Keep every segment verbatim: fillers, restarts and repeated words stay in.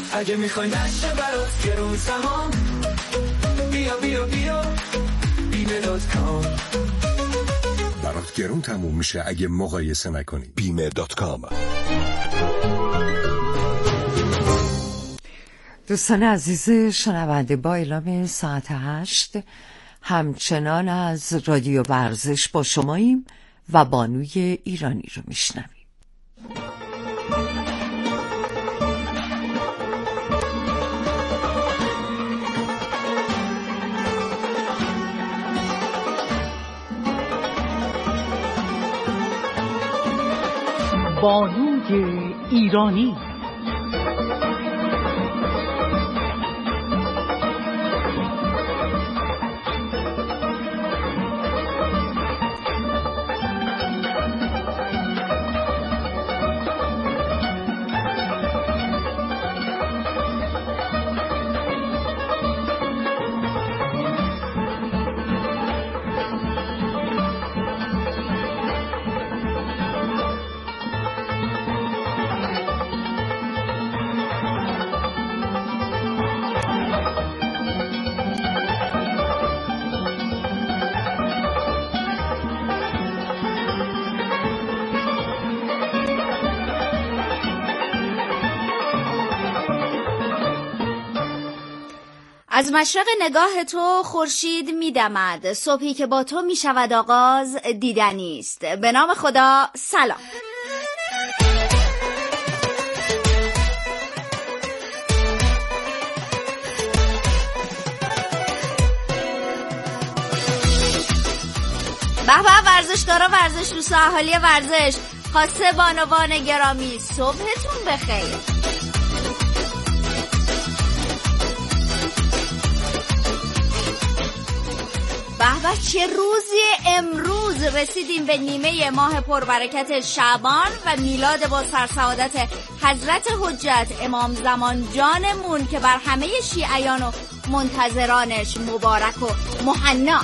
اگه میخوای نشه برات گرون سهام، بیا بیا بیا بیمه دات کام. برات گرون تموم میشه اگه مقایسه نکنی. بیمه دات کام. دوستان عزیز شنونده، با اعلام ساعت هشت همچنان از رادیو ورزش با شماییم و بانوی ایرانی رو میشنویم. بانوی ایرانی. از مشرق نگاه تو خورشید میدمد، صبحی که با تو میشود آغاز دیدنی است. به نام خدا سلام. به به ورزشکارا، ورزش دوستا، اهالی ورزش، خاصه بانوان گرامی، صبحتون بخیر. به به چه روزی امروز! رسیدیم به نیمه ماه پربرکت شعبان و میلاد با سرسعادت حضرت حجت امام زمان جانمون که بر همه شیعیان و منتظرانش مبارک و مهنا.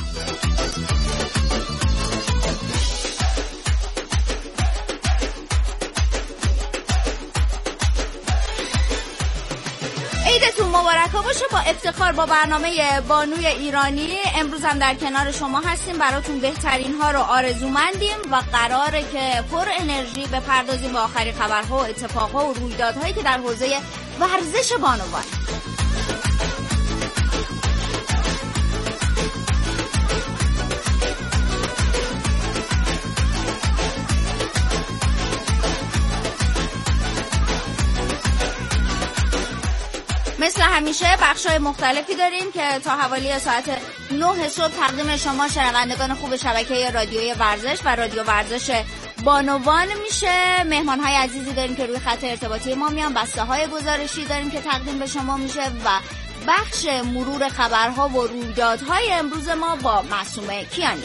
عیدتون مبارک باشه. با افتخار با برنامه بانوی ایرانی امروز هم در کنار شما هستیم، براتون بهترین ها رو آرزومندیم و قراره که پر انرژی بپردازیم به آخرین خبرها و اتفاقها و رویدادهایی که در حوزه ورزش بانوان. مثل همیشه بخشای مختلفی داریم که تا حوالی ساعت نه صبح تقدیم شما شنوندگان خوب شبکه رادیوی ورزش و رادیو ورزش بانوان میشه. مهمانهای عزیزی داریم که روی خط ارتباطی ما میان، بسته های گزارشی داریم که تقدیم به شما میشه و بخش مرور خبرها و رویدادهای امروز ما با معصومه کیانی.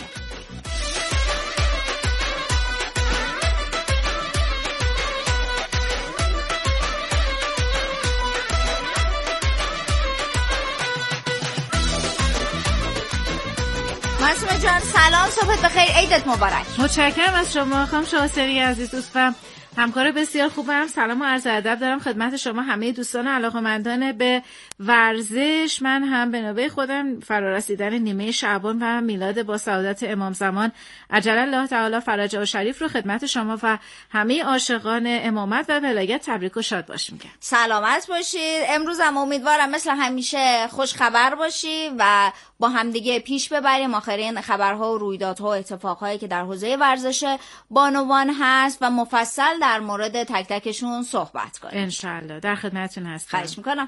معصومه جان سلام، صبحت بخیر، عیدت مبارک. متشکرم از شما خانم شاهسری عزیز، دوست و همکار بسیار خوبم. سلام و عرض ادب دارم خدمت شما همه دوستان علاقه‌مندان به ورزش. من هم به نوبه خودم فرارسیدن نیمه شعبان و میلاد با سعادت امام زمان عجل الله تعالی فرجه و شریف رو خدمت شما و همه عاشقان امامت و ولایت تبریک و شاد باش میگم. سلامت باشید. امروز هم امیدوارم مثل همیشه خوش خبر باشی و با همدیگه پیش ببریم آخرین خبرها و رویدادها و اتفاقهایی که در حوزه ورزش بانوان هست و مفصل در مورد تک تکشون صحبت کنیم. انشالله در خدمتتون هستم. خواهش میکنم.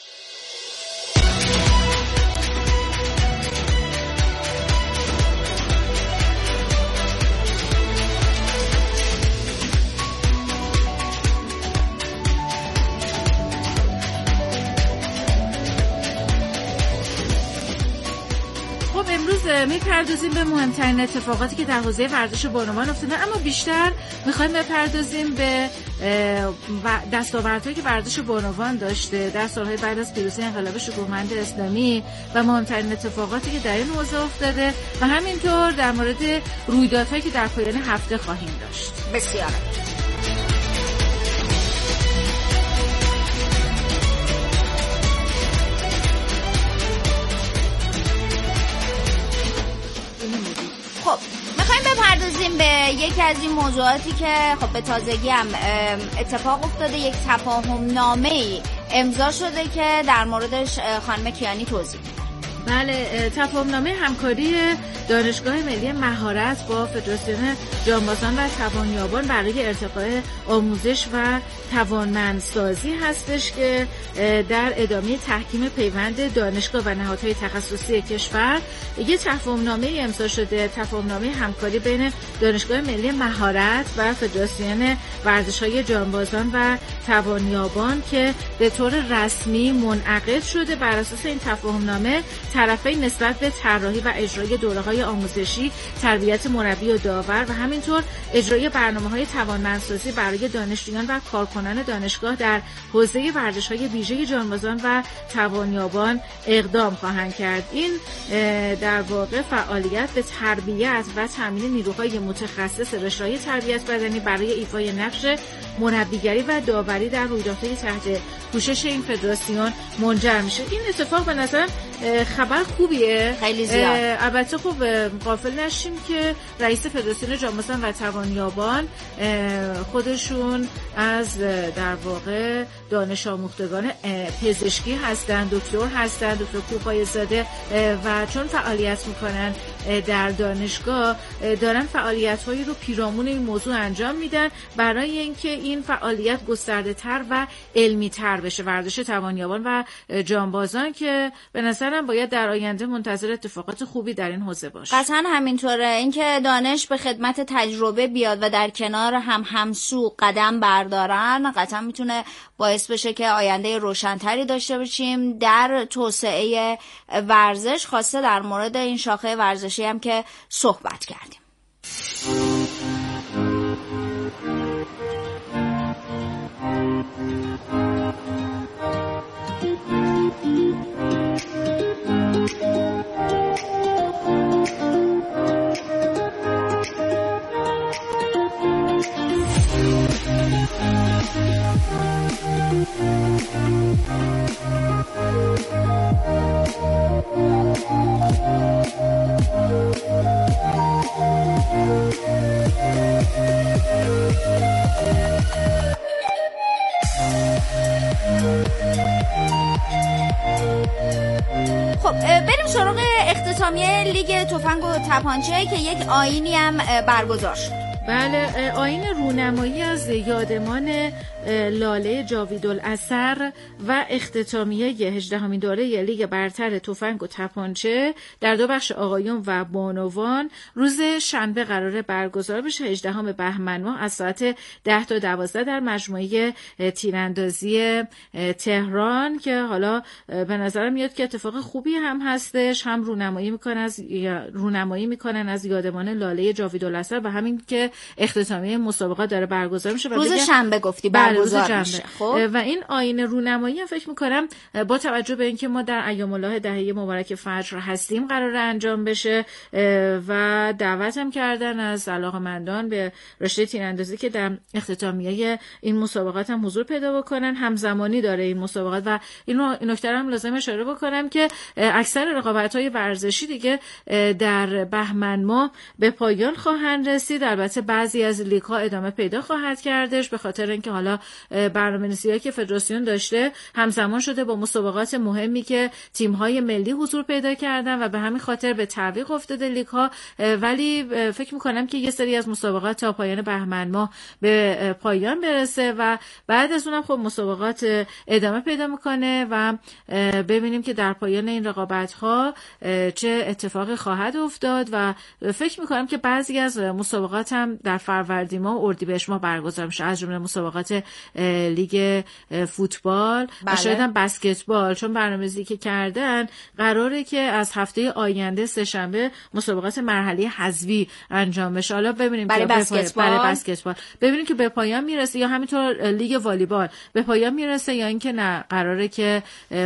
امروز میپردازیم به مهمترین اتفاقاتی که در حوزه ورزش بانوان افتاده، اما بیشتر میخوایم بپردازیم به دستاوردهایی که ورزش بانوان داشته در سالهای بعد از پیروزی انقلاب شکوهمند اسلامی و مهمترین اتفاقاتی که در این حوزه افتاده و همینطور در مورد رویدادهایی که در پایان هفته خواهیم داشت. بسیار یکی از این موضوعاتی که خب به تازگی هم اتفاق افتاده، یک تفاهم نامه‌ای امضا شده که در موردش خانم کیانی توضیح میده. بله، تفاهمنامه همکاری دانشگاه ملی مهارت با فدراسیون جانبازان و توانیابان برای ارتقاء آموزش و توانمندسازی هستش که در ادامه تحکیم پیوند دانشگاه و نهادهای تخصصی کشور یک تفاهمنامه امضا شده، تفاهمنامه همکاری بین دانشگاه ملی مهارت و فدراسیون ورزش‌های جانبازان و توانیابان که به طور رسمی منعقد شده. بر اساس این تفاهمنامه طرفین نسبت به طراحی و اجرای دوره‌های آموزشی، تربیت مربی و داور و همینطور اجرای برنامه‌های توانمندسازی برای دانشجویان و کارکنان دانشگاه در حوزه ورزش‌های ویژه جانبازان و توانیابان اقدام خواهند کرد. این در واقع فعالیت به تربیت و تامین نیروهای متخصص رشته‌های تربیت بدنی برای ایفای نقش مربیگری و داوری در رویدادهای تحت پوشش این فدراسیون منجر میشه. این اتفاق به نظرم خبر خوبیه، خیلی زیاد. البته خب غافل نشیم که رئیس فدراسیون جانبازان و توانیابان خودشون از در واقع دانش آموختگان پزشکی هستن، دکتر هستن، دکتر کوپایزاده، و چون فعالیت میکنن در دانشگاه دارن فعالیت هایی رو پیرامون این موضوع انجام میدن برای اینکه این فعالیت گسترده تر و علمی تر بشه. ورزش توانیابان و جانبازان که به نظرم باید در آینده منتظر اتفاقات خوبی در این حوزه باشه. قطعا همینطوره. اینکه دانش به خدمت تجربه بیاد و در کنار هم همسو قدم بردارن قطعا میتونه باعث بشه که آینده روشنتری داشته باشیم در توسعه ورزش، خاصه در مورد این شاخه ورزشی هم که صحبت کردیم. خب بریم سراغ اختتامیه لیگ تفنگ و تپانچه که یک آیینی هم برگزار شد. بله، آیین رونمایی از یادمان لاله جاویدالاثر و اختتامیه هجدهمین دوره لیگ برتر تفنگ و تپانچه در دو بخش آقایون و بانوان روز شنبه قراره برگزار بشه. هجدهم بهمن ماه از ساعت ده تا دوازده در مجموعه تیراندازی تهران که حالا به نظرم میاد که اتفاق خوبی هم هستش، هم رونمایی میکنن از رونمایی میکنن از یادمان لاله جاویدالاثر و همین که اختتامیه مسابقات داره برگزار میشه روز شنبه گفتی برگزار میشه. خب و این آیین رونمایی هم فکر میکنم با توجه به اینکه ما در ایام الله دهه مبارک فجر هستیم قراره انجام بشه و دعوت هم کردن از علاقه‌مندان به رشته تیراندازی که در اختتامیه این مسابقات هم حضور پیدا بکنن. همزمانی داره این مسابقات و این نکته هم لازم اشاره بکنم که اکثر رقابت‌های ورزشی دیگه در بهمن ماه به پایان خواهند رسید. البته بعضی از لیگ‌ها ادامه پیدا خواهد کردش به خاطر اینکه حالا برنامه‌نویسی‌هایی که فدراسیون داشته همزمان شده با مسابقات مهمی که تیم‌های ملی حضور پیدا کردن و به همین خاطر به تعویق افتاده لیگ‌ها، ولی فکر می‌کنم که یه سری از مسابقات تا پایان بهمن ماه به پایان برسه و بعد از اونم خب مسابقات ادامه پیدا می‌کنه و ببینیم که در پایان این رقابت‌ها چه اتفاقی خواهد افتاد و فکر می‌کنم که بعضی از مسابقات هم در فروردین ماه و اردیبهشت ماه برگزار میشه، از جمله مسابقات لیگ فوتبال بله. و شاید هم بسکتبال، چون برنامه‌ریزی که کردن قراره که از هفته آینده سه‌شنبه مسابقات مرحله حذفی انجام بشه. حالا ببینیم برای که بسکتبال برای بسکتبال ببینیم که به پایان میرسه یا همینطور لیگ والیبال به پایان میرسه یا اینکه نه قراره که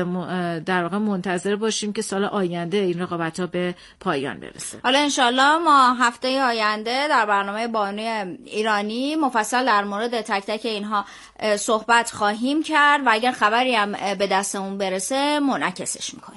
در واقع منتظر باشیم که سال آینده این رقابت‌ها به پایان برسه. حالا انشالله ما هفته آینده در برنامه بانوی ایرانی مفصل در مورد تک تک اینها صحبت خواهیم کرد و اگر خبری هم به دستمون برسه منعکسش میکنیم.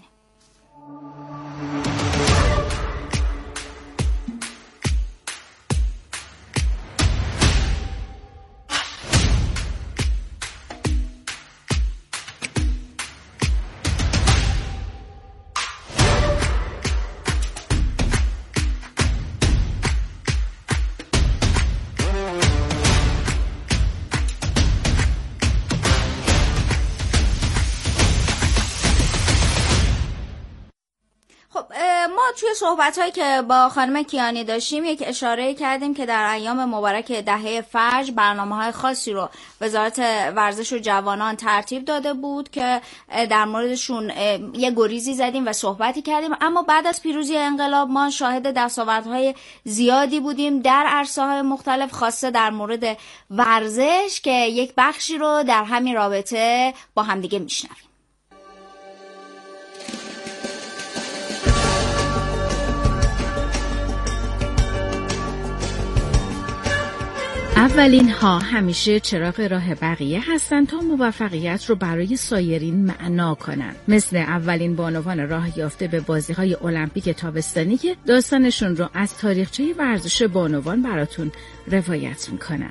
توی صحبت‌هایی که با خانم کیانی داشتیم یک اشاره کردیم که در ایام مبارک دهه فجر برنامه‌های خاصی رو وزارت ورزش و جوانان ترتیب داده بود که در موردشون یه گریزی زدیم و صحبتی کردیم. اما بعد از پیروزی انقلاب ما شاهد دستاوردهای زیادی بودیم در عرصه‌های مختلف، خاصه در مورد ورزش که یک بخشی رو در همین رابطه با همدیگه میشنویم. اولین ها همیشه چراغ راه بقیه هستند تا موفقیت رو برای سایرین معنا کنند. مثل اولین بانوان راه یافته به بازی‌های المپیک تابستانی که داستانشون رو از تاریخچه ورزش بانوان براتون روایت میکنن.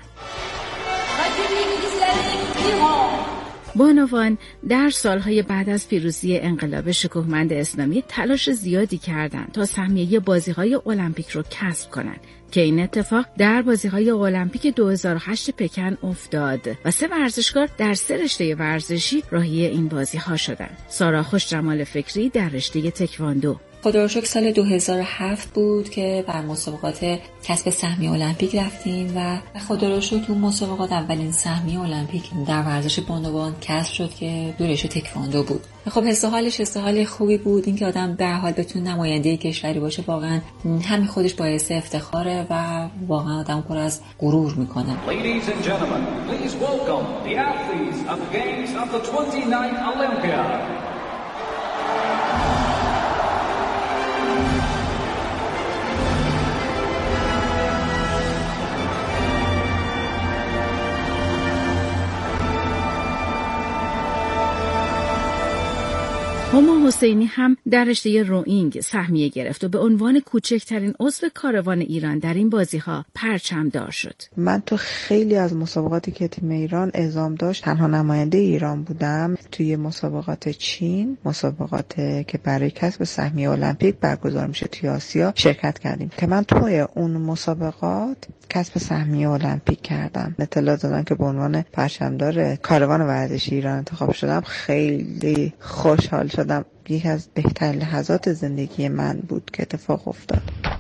بانوان در سالهای بعد از پیروزی انقلاب شکوهمند اسلامی تلاش زیادی کردند تا سهمیه بازی‌های المپیک رو کسب کنند که این اتفاق در بازی‌های المپیک دو هزار و هشت پکن افتاد و سه ورزشکار در سه رشته ورزشی راهی این بازی‌ها شدند. سارا خوشجمال فکری در رشته تکواندو، خدا رو شکر سال دو هزار و هفت بود که بر مسابقات کسب سهمیه المپیک رفتیم و خدا رو شکر اون مسابقات اولین سهمیه المپیک در ورزش بانوان کسب شد که دو رشته تکواندو بود. خب حس و حالش حس و حال خوبی بود، اینکه آدم به هر حال بتونه نماینده کشوری باشه واقعا همین خودش باعث افتخاره و واقعا آدم پر از غرور میکنه. Ladies and gentlemen, please welcome the athletes of the games of the twenty-ninth Olympiad. هما حسینی هم در رشته روئینگ سهمیه گرفت و به عنوان کوچکترین عضو کاروان ایران در این بازی‌ها پرچمدار شد. من تو خیلی از مسابقاتی که تیم ایران اعزام داشت تنها نماینده ایران بودم. توی مسابقات چین، مسابقات که برای کسب سهمیه المپیک برگزار میشه توی آسیا شرکت کردیم که من توی اون مسابقات کسب سهمیه المپیک کردم. اطلاع دادن که به عنوان پرچمدار کاروان ورزشی ایران انتخاب شدم. خیلی خوشحال شدم. یکی از بهترین لحظات زندگی من بود که اتفاق افتاد.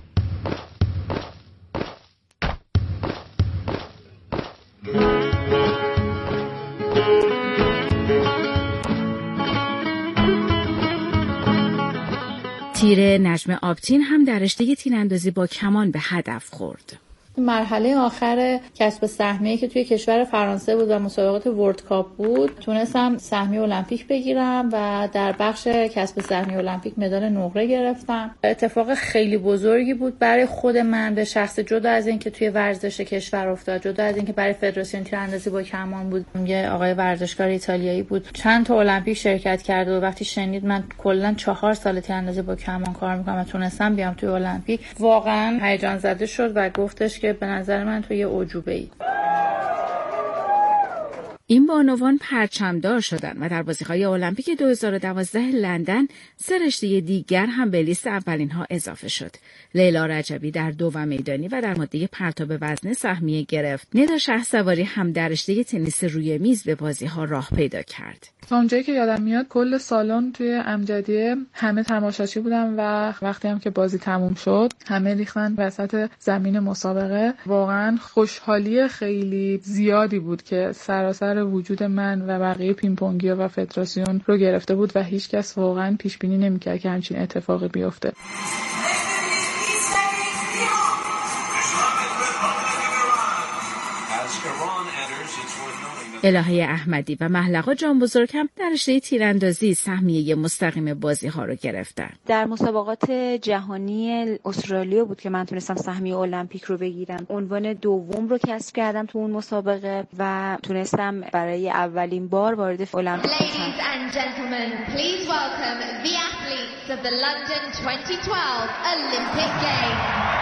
تیر نجم آبتین هم در رشته تیراندازی با کمان به هدف خورد. مرحله آخر کسب سهمیه که توی کشور فرانسه بود و مسابقات ورلد کاپ بود، تونستم سهمیه المپیک بگیرم و در بخش کسب سهمیه المپیک مدال نقره گرفتم. اتفاق خیلی بزرگی بود برای خود من به شخص، جدا از این که توی ورزش کشور افتاد، جدا از این که برای فدراسیون تیراندازی با کمان بود. یه آقای ورزشکار ایتالیایی بود چند تا المپیک شرکت کرد و وقتی شنید من کلا چهار سال تیراندازی با کمان کار میکنم و تونستم بیام توی المپیک، واقعا هیجان زده شد و گفتش که به نظر من تو یه اعجوبه‌ای. این بانوان پرچمدار شدند و در بازی‌های المپیک دو هزار و دوازده لندن سه رشته دیگر هم به لیست اولین ها اضافه شد. لیلا رجبی در دو و میدانی و در ماده پرتاب وزنه سهمیه گرفت. ندا شهسواری هم در رشته تنیس روی میز به بازی‌ها راه پیدا کرد. تا اونجایی که یادم میاد کل سالن توی امجدیه همه تماشاچی بودن و وقتی هم که بازی تموم شد همه ریختن وسط زمین مسابقه. واقعا خوشحالی خیلی زیادی بود که سراسر وجود من و بقیه پینگ‌پنگی‌ها و فدراسیون رو گرفته بود و هیچ کس واقعا پیش بینی نمی‌کرد که همچین اتفاقی بیفته. الهه احمدی و محلقا جان بزرگ هم در رشته تیراندازی سهمیه مستقیم بازی ها رو گرفتن. در مسابقات جهانی استرالیا بود که من تونستم سهمیه المپیک رو بگیرم. عنوان دوم رو کسب کردم تو اون مسابقه و تونستم برای اولین بار وارد المپیک بشم. Ladies and gentlemen, please welcome the athletes of the London twenty twelve Olympic Games.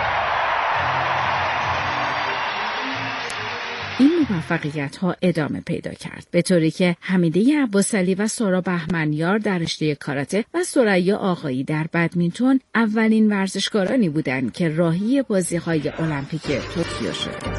این موفقیت ها ادامه پیدا کرد به طوری که حمیده عباسعلی و سارا بهمنیار در رشته کاراته و ثریا آقایی در بدمینتون اولین ورزشکارانی بودند که راهی بازی‌های المپیک توکیو شدند.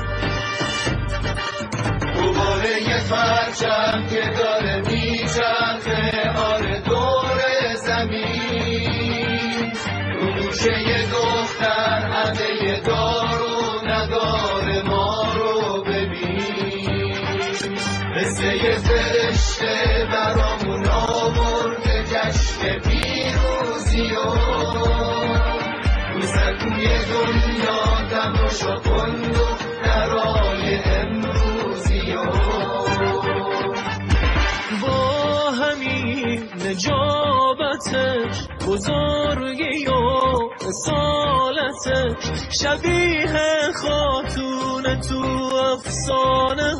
دوباره فرشم که داره میچرخه آره دور زمین رو کوچه دختر همه دار و ندار ما رو ببین، قصه فرشته برامون آورده جشن پیروزی و روزکوی دنیا تماشا کن دخترای امروزی و با همین نجابتش بزرگی و اصالتش شبیه خاتون تو افسانه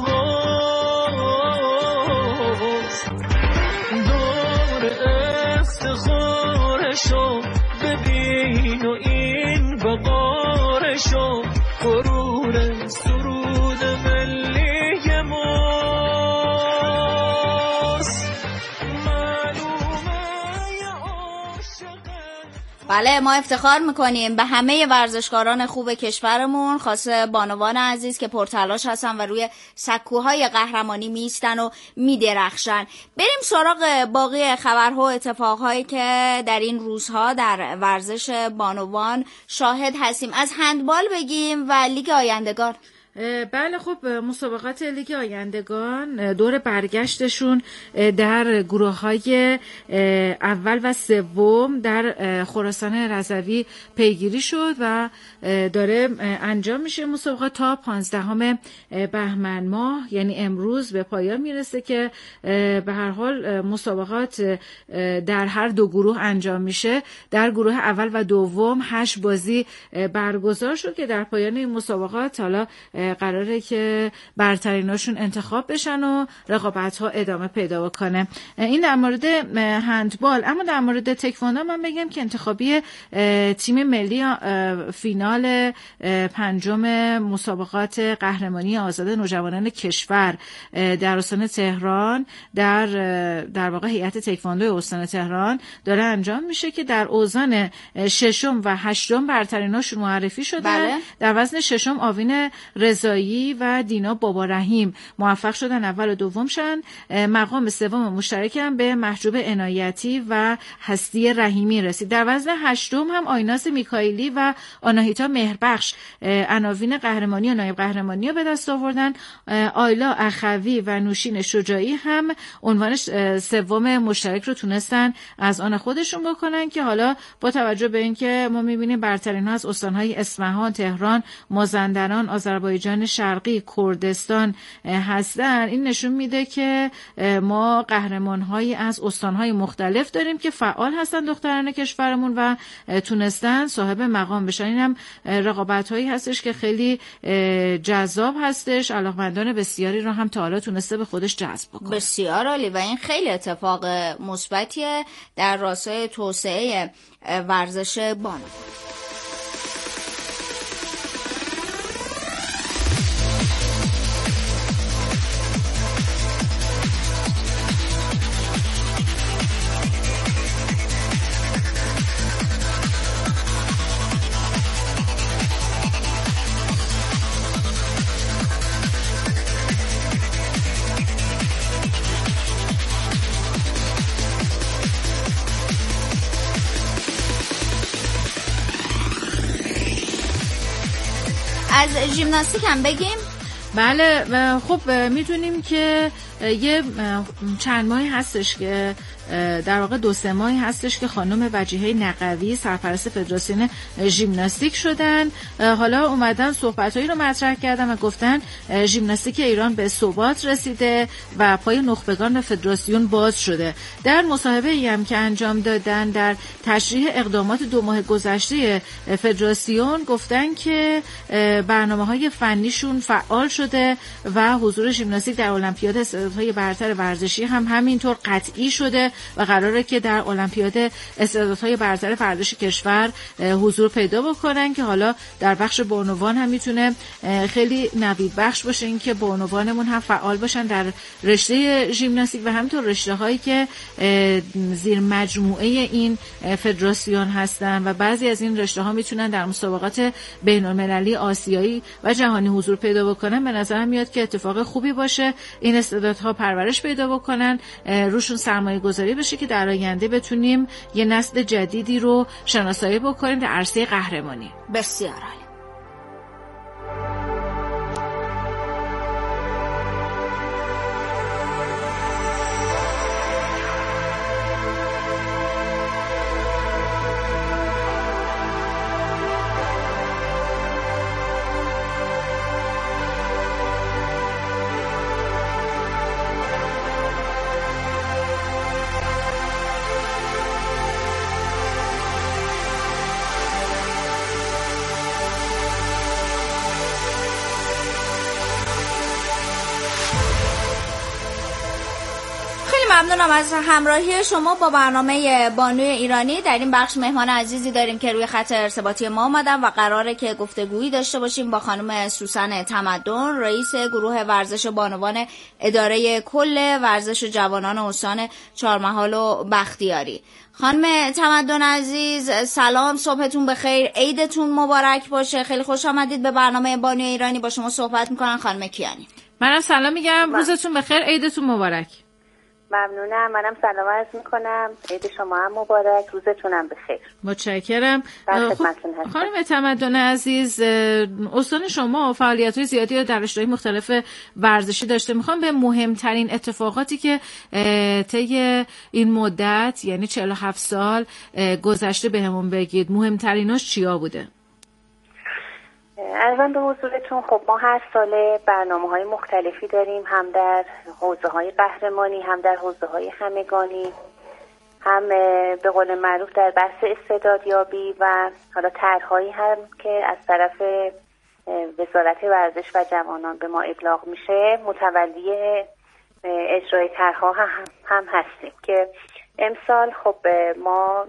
هاست، دور افتخارشو ببین و این بقارشو غرور سرود ملی ماست. بله، ما افتخار میکنیم به همه ورزشکاران خوب کشورمون، خاصه بانوان عزیز که پرتلاش هستن و روی سکوهای قهرمانی میستن و میدرخشن. بریم سراغ باقی خبرها و اتفاقهایی که در این روزها در ورزش بانوان شاهد هستیم. از هندبال بگیم و لیگ آیندگان. بله، خب مسابقات لیگ آیندگان دور برگشتشون در گروه‌های اول و سوم در خراسان رضوی پیگیری شد و داره انجام میشه مسابقات تا پانزدهم بهمن ماه، یعنی امروز به پایان میرسه که به هر حال مسابقات در هر دو گروه انجام میشه. در گروه اول و دوم هشت بازی برگزار شد که در پایان این مسابقات حالا قراره که برتریناشون انتخاب بشن و رقابت ها ادامه پیدا بکنه. این در مورد هندبال. اما در مورد تکواندو من بگم که انتخابی تیم ملی فینال پنجم مسابقات قهرمانی آزاد نوجوانان کشور در استان تهران در در واقع هیئت تکواندو استان تهران داره انجام میشه که در اوزان ششم و هشتم برتریناشون معرفی شده. بله. در وزن ششم آوین رضایی و دینا بابا رحیم موفق شدن اول و دوم شن. مقام سوم مشترک هم به محجوب عنایتی و هستی رحیمی رسید. در وزن هشتم هم آیناس میکائیلی و آناهیتا مهربخش عناوین قهرمانی و نایب قهرمانی رو به دست آوردن. آیلا اخوی و نوشین شجاعی هم عنوان سوم مشترک رو تونستن از آن خودشون بکنن که حالا با توجه به اینکه ما می‌بینیم برترین ها از استان‌های اصفهان، تهران، مازندران، آذربایجان شرقی، کردستان هستن، این نشون میده که ما قهرمان‌هایی از استان‌های مختلف داریم که فعال هستن دختران کشورمون و تونستن صاحب مقام بشن. این هم رقابت‌هایی هستش که خیلی جذاب هستش، علاقمندان بسیاری رو هم تا حالا تونسته به خودش جذب بکنه. بسیار عالی و این خیلی اتفاق مثبتیه در راستای توسعه ورزش بانوان. از ژیمناستیک هم بگیم. بله، خب میتونیم که یه چند ماهی هستش که در واقع دو سه ماهی هستش که خانم وجیحه نقوی سرپرست فدراسیون ژیمناستیک شدن. حالا اومدن صحبتایی رو مطرح کردن و گفتن ژیمناستیک ایران به ثبات رسیده و پای نخبگان به فدراسیون باز شده. در مصاحبه‌ای هم که انجام دادن در تشریح اقدامات دو ماه گذشته فدراسیون گفتن که برنامه‌های فنیشون فعال شده و حضور ژیمناستیک در المپیاد استعدادهای برتر ورزشی هم همینطور قطعی شده و قراره که در المپیاد استعدادهای برتر ورزش کشور حضور پیدا بکنن که حالا در بخش بانوان هم میتونه خیلی نوید بخش باشه این که بانوانمون هم فعال باشن در رشته ژیمناستیک و همینطور رشته هایی که زیر مجموعه این فدراسیون هستن و بعضی از این رشته ها میتونن در مسابقات بین المللی آسیایی و جهانی حضور پیدا بکنن. به نظرم میاد که اتفاق خوبی باشه. این استعداد نژادها پرورش پیدا بکنن، روشون سرمایه گذاری بشه که در آینده بتونیم یه نسل جدیدی رو شناسایی بکنیم در عرصه قهرمانی. بسیار عالی. ممنونم از همراهی شما با برنامه بانوی ایرانی. در این بخش مهمان عزیزی داریم که روی خط ارتباطی ما اومدن و قراره که گفتگویی داشته باشیم با خانم سوسن تمدن، رئیس گروه ورزش بانوان اداره کل ورزش جوانان استان چهارمحال و بختیاری. خانم تمدن عزیز سلام، صبحتون بخیر، عیدتون مبارک باشه. خیلی خوش آمدید به برنامه بانوی ایرانی. با شما صحبت میکنن خانم کیانی. منم سلام میگم، روزتون بخیر، عیدتون مبارک. ممنونم، منم سلام عرض میکنم، عید شما هم مبارک، روزتونم بخیر. متشکرم. خانم تمدن عزیز، استان شما فعالیت‌های زیادی در رشته‌های مختلف ورزشی داشته. میخوام به مهمترین اتفاقاتی که طی این مدت یعنی چهل و هفت سال گذشته بهمون بگید، مهمتریناش چیا بوده؟ عرضم به حضورتون، خب ما هر ساله برنامه‌های مختلفی داریم، هم در حوزه‌های قهرمانی، هم در حوزه‌های همگانی، هم به قول معروف در بحث استعدادیابی و حالا طرح‌هایی هم که از طرف وزارت ورزش و جوانان به ما ابلاغ میشه. متولی اجرای طرح‌ها هم, هم هستیم که امسال خب ما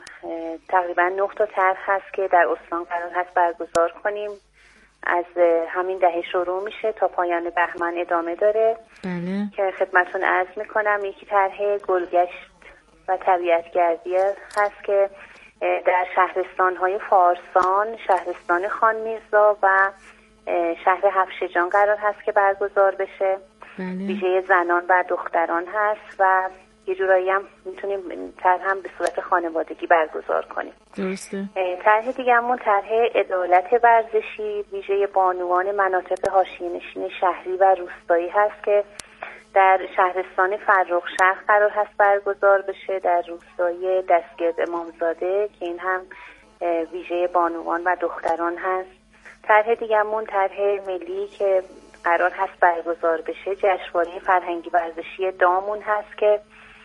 تقریبا نه تا طرح هست که در استان قرار هست برگزار کنیم. از همین دهه شروع میشه تا پایان بهمن ادامه داره. بله. که خدمتتون عرض میکنم یکی طرح گلگشت و طبیعتگردی هست که در شهرستان‌های فارسان، شهرستان خان میرزا و شهر هفشجان قرار هست که برگزار بشه. بله. ویژه زنان و دختران هست و یه جورایی هم میتونیم طرح هم به صورت خانوادگی برگزار کنیم. درسته. طرح دیگه‌مون طرح عدالت ورزشی ویژه بانوان مناطق حاشیه‌نشین شهری و روستایی هست که در شهرستان فرخشهر قرار هست برگزار بشه، در روستای دستگرد امامزاده که این هم ویژه بانوان و دختران هست. طرح دیگه‌مون طرح ملی که قرار هست برگزار بشه جشنواره فرهنگی ورزشی دامون هست که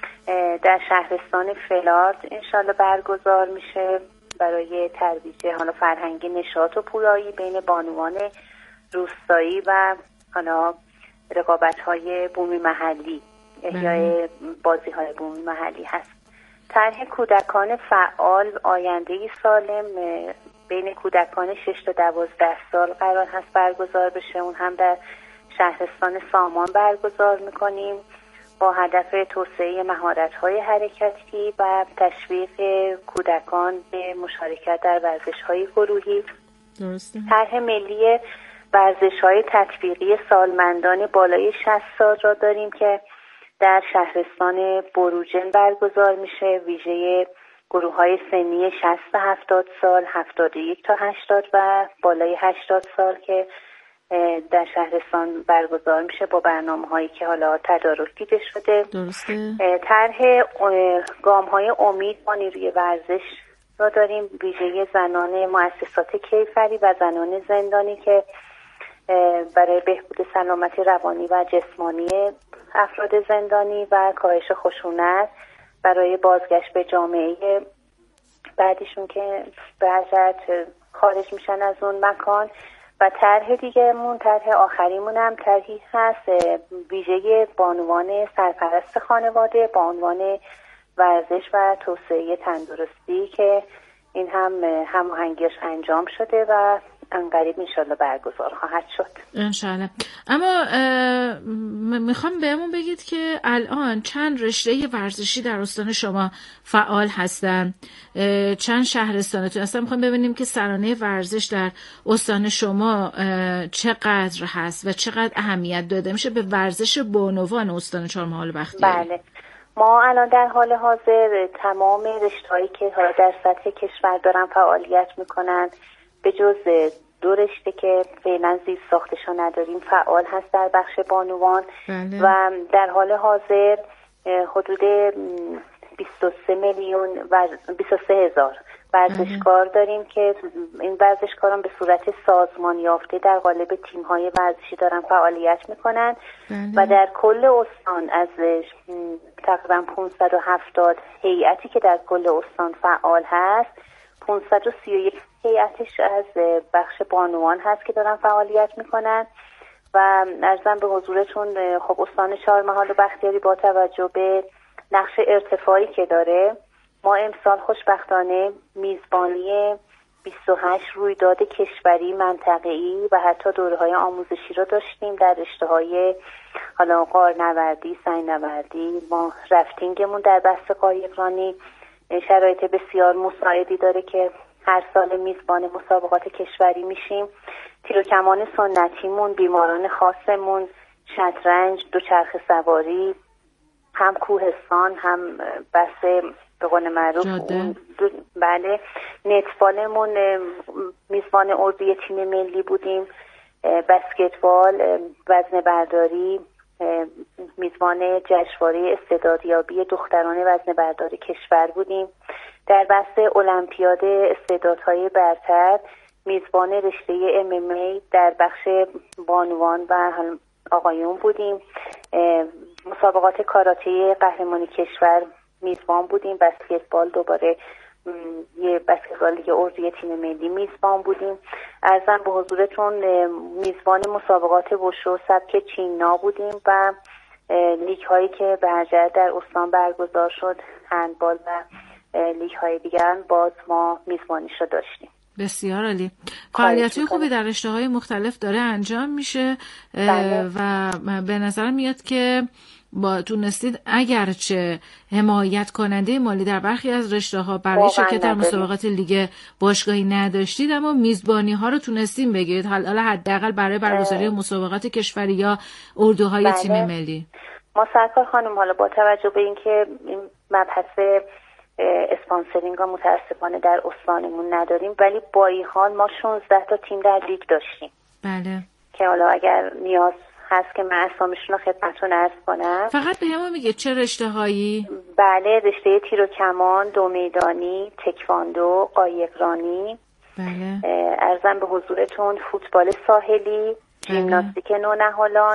در شهرستان فلارد انشالله برگزار میشه برای ترویج حالا فرهنگی، نشاط و پویایی بین بانوان روستایی و حالا رقابت‌های بومی محلی، احیای بازی‌های بومی محلی هست. طرح کودکان فعال آینده‌ای سالم بین کودکان شش تا دوازده سال قرار هست برگزار بشه، اون هم در شهرستان سامان برگزار میکنیم با هدف توسعه مهارت‌های حرکتی و تشویق کودکان به مشارکت در ورزش‌های گروهی. درسته. طرح ملی ورزش‌های تطبیقی سالمندان بالای شصت سال را داریم که در شهرستان بروجن برگزار میشه، ویژه گروه‌های سنی شصت تا هفتاد سال، هفتاد و یک تا هشتاد و بالای هشتاد سال که در شهرستان برگزار میشه با برنامه‌هایی که حالا تدارک دیده شده. درسته. طرح گام‌های امید با نیروی ورزش را داریم، ویژه زنان مؤسسات کیفری و زنان زندانی که برای بهبود سلامتی روانی و جسمانی افراد زندانی و کاهش خشونت برای بازگشت به جامعه بعدشون که به حضرت خارج میشن از اون مکان. و طرح دیگه‌مون، طرح آخریمون هم طرحی هست ویژه بانوان سرپرست خانواده با عنوان ورزش و توسعه تندرستی که این هم هماهنگیش انجام شده و انقریب انشالله برگزار خواهد شد انشالله. اما میخوام بهمون بگید که الان چند رشته ورزشی در استان شما فعال هستن، چند شهرستانتون هستن. میخوام ببینیم که سرانه ورزش در استان شما چقدر هست و چقدر اهمیت داده میشه به ورزش بانوان استان چهارمحال بختیاری. بله، ما الان در حال حاضر تمام رشته‌هایی که در سطح کشور دارن فعالیت میکنن به جز دو رشته که فعلا زیر ساختشو نداریم فعال هست در بخش بانوان. بله. و در حال حاضر حدود بیست و سه میلیون و بیست و سه هزار ورزشکار داریم که این ورزشکاران به صورت سازمان یافته در قالب تیم‌های ورزشی دارن فعالیت میکنن. بله. و در کل استان از تقریبا پانصد و هفتاد هیئتی که در کل استان فعال هست، پانصد و سی و یک هیئتش از بخش بانوان هست که دارن فعالیت میکنن. و عرضم به حضورتون خب استان چهارمحال و بختیاری با توجه به نقش ارتفاعی که داره، ما امسال خوشبختانه میزبانی بیست و هشت رویداد کشوری، منطقه‌ای و حتی دوره‌های آموزشی رو داشتیم در رشته‌های حالا غارنوردی، سنگ‌نوردی. ما رفتینگمون در بسته قایقرانی شرایط بسیار مساعدی داره که هر سال میزبان مسابقات کشوری میشیم. تیر و کمان سنتیمون، بیماران خاصمون، شطرنج، دوچرخه سواری، هم کوهستان، هم بس به قول معروف اون بله نتبالمون میزبان عضوی تیم ملی بودیم. بسکتبال، وزنه برداری میزبان جشنواره استعدادیابی دختران وزنه بردار کشور بودیم. در بحث المپیاد استعدادهای برتر میزبان رشته ام ام ای در بخش بانوان و آقایون بودیم. مسابقات کاراته قهرمانی کشور میزبان بودیم. بسکتبال دوباره یه بسکتبال لیگ عضوی تیم ملی میزبان بودیم. عرضم به حضورتون میزبان مسابقات وشو سبک چینا بودیم و لیگ هایی که به هر جهت در استان برگزار شد، هندبال و لیگ های دیگر باز ما میزبانیش رو داشتیم. بسیار عالی. فعالیت‌های خوبی در رشته‌های مختلف داره انجام میشه. بله. و به نظر میاد که با تونستید اگرچه حمایت کننده مالی در برخی از رشته‌ها برای شرکت در مسابقات لیگ باشگاهی نداشتید، اما میزبانی ها رو تونستیم بگیرید، حالا حداقل برای برگزاری مسابقات کشوری یا اردوهای بله. تیم ملی. ما سرکار خانم حالا با توجه به اینکه این مبحث اسپانسرینگ ها متاسفانه در استانمون نداریم، ولی با این حال ما شانزده تا تیم در لیگ داشتیم. بله. که حالا اگر نیاز هست که من اسامشون رو خدمتتون عرض کنم. فقط به همون میگه چه رشته هایی؟ بله، رشته تیر و کمان، دو میدانی، تکواندو، قایقرانی. بله. عرضم به حضورتون فوتبال ساحلی، ژیمناستیک بله. نونهالان،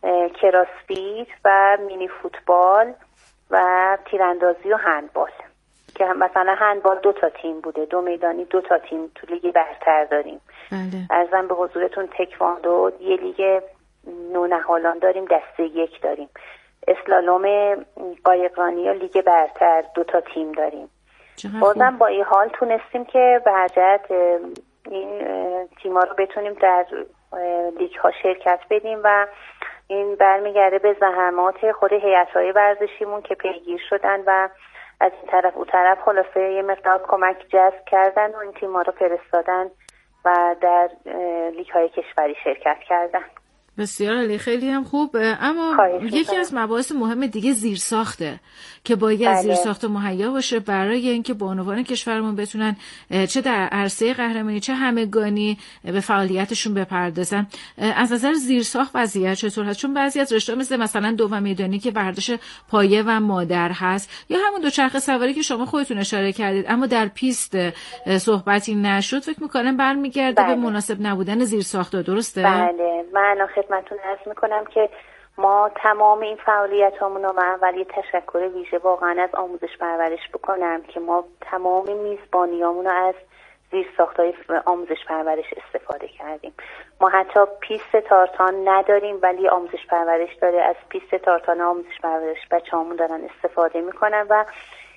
کراسفیت و مینی فوتبال و تیراندازی و هندبال. که مثلا هندبال دو تا تیم بوده، دو میدانی دو تا تیم تو لیگ برتر داریم. بله. عرضم به حضورتون تکواندو یه لیگ نونهالان داریم، دسته یک داریم. اسلالوم قایقرانی یا لیگ برتر دو تا تیم داریم. بازم با این حال تونستیم که به هر جهت این تیما رو بتونیم در لیگ ها شرکت بدیم و این برمیگرده به زحمات خود هیئت‌های ورزشیمون که پیگیر شدن و از این طرف اون طرف خلاصه یه مقدار کمک جذب کردن و این تیما رو فرستادن و در لیگ های کشوری شرکت کردن. بسیار عالی، خیلی هم خوب. اما یکی از مباحث مهم دیگه زیرساخته که باید بله. زیرساخت مهیا باشه برای اینکه بانوان کشورمون بتونن چه در عرصه قهرمانی چه همگانی به فعالیتشون بپردازن. از نظر زیرساخت وضعیت چطور هست؟ چون بعضی از رشته‌ها مثل مثلا دو و میدانی که ورزش پایه و مادر هست یا همون دوچرخه سواری که شما خودتون اشاره کردید اما در پیست صحبتی نشد، فکر می‌کنم برمیگرده بله. به مناسب نبودن زیرساخت‌ها، درسته؟ بله، من خدمتتون عرض میکنم که ما تمام این فعالیت هامون رو من ولی تشکر ویژه واقعا از آموزش پرورش بکنم که ما تمام میزبانی هامون رو از زیر ساختای آموزش پرورش استفاده کردیم. ما حتی پیست تارتان نداریم ولی آموزش پرورش داره، از پیست تارتان آموزش پرورش بچه هامون دارن استفاده میکنن و